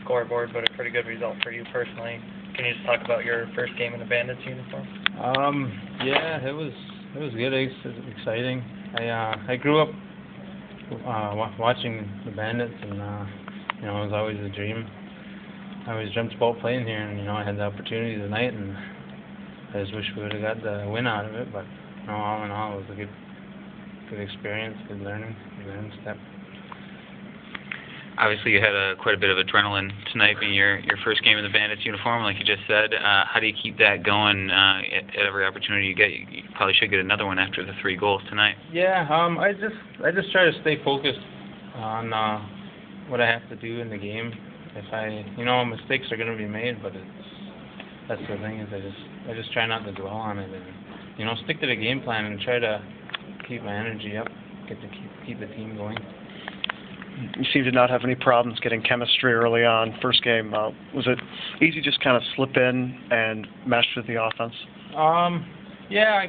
scoreboard, but a pretty good result for you personally. Can you just talk about your first game in the Bandits uniform? Yeah, it was good. It was exciting. I grew up watching the Bandits, and it was always a dream. I always dreamt about playing here, and I had the opportunity tonight, and I just wish we would have got the win out of it. But all in all, it was a good experience, good learning step. Obviously, you had quite a bit of adrenaline tonight being your first game in the Bandits uniform, like you just said. How do you keep that going at every opportunity you get? You probably should get another one after the 3 goals tonight. Yeah, I just try to stay focused on what I have to do in the game. If mistakes are going to be made, but that's the thing is I just try not to dwell on it and stick to the game plan and try to keep my energy up, keep the team going. You seem to not have any problems getting chemistry early on. First game, was it easy just kind of slip in and mesh with the offense? Yeah,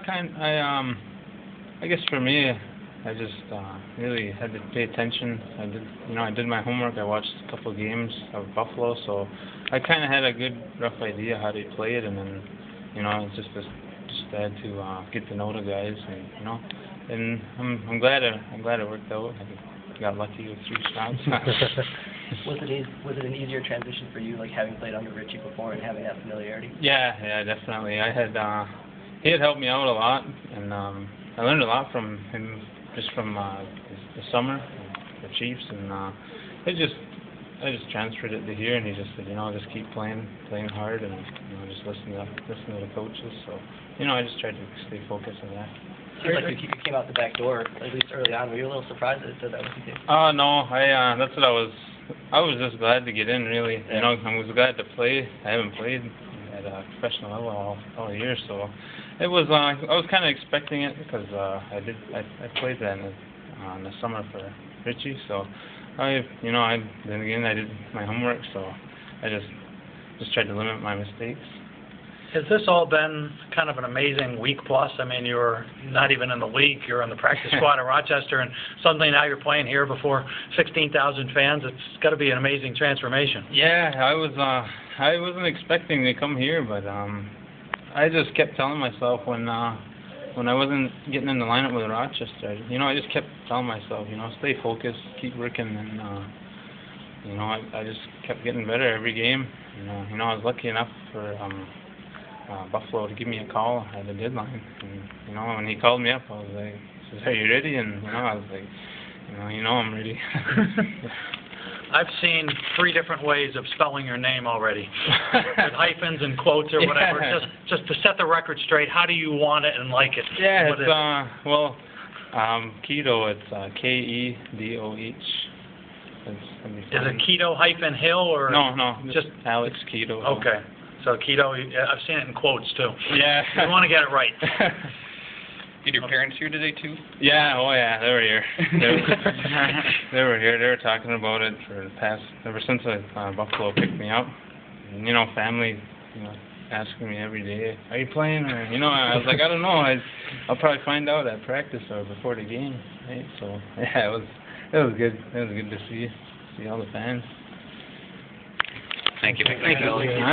I guess for me, I just really had to pay attention. I did my homework. I watched a couple of games of Buffalo, so I kind of had a good rough idea how they played, and then it's just had to get to know the guys, and I'm glad it worked out. I got lucky with 3 shots. Was it an easier transition for you, like having played under Richie before and having that familiarity? Yeah, definitely. He had helped me out a lot, and I learned a lot from him just from the summer, the Chiefs, and I just transferred it to here, and he just said, just keep playing hard, and just listen to the coaches. So, I just tried to stay focused on that. Seems like you came out the back door, at least early on. Were you a little surprised that it said that was the case? No, that's what I was just glad to get in, really. Yeah. I was glad to play. I haven't played at a professional level all year, so it was. I was kind of expecting it because I played that in the summer for Richie, so then again I did my homework, so I just tried to limit my mistakes. Has this all been kind of an amazing week plus? I mean, you were not even in the league. You're on the practice squad at Rochester, and suddenly now you're playing here before 16,000 fans. It's got to be an amazing transformation. Yeah, I wasn't expecting to come here, but I just kept telling myself when I wasn't getting in the lineup with Rochester, I just kept telling myself, stay focused, keep working, and I just kept getting better every game. I was lucky enough for Buffalo to give me a call at the deadline, and when he called me up, I was like, he says, "Are you ready?" And I was like, I'm ready. I've seen 3 different ways of spelling your name already, with hyphens and quotes or whatever. Yeah. Just to set the record straight, how do you want it and like it? Yeah, Kedoh. It's Kedoh. Is it Kedoh hyphen Hill or no, just Alex Kedoh. Okay. So Kedoh, I've seen it in quotes too. Yeah. You want to get it right. Did your parents here today too? Yeah, they were here. They were here. They were talking about it for the past, ever since Buffalo picked me up. And, family, asking me every day, "Are you playing?" Or, I was like, "I don't know. I'll probably find out at practice or before the game." Right? So yeah, it was good. It was good to see all the fans. Thank you.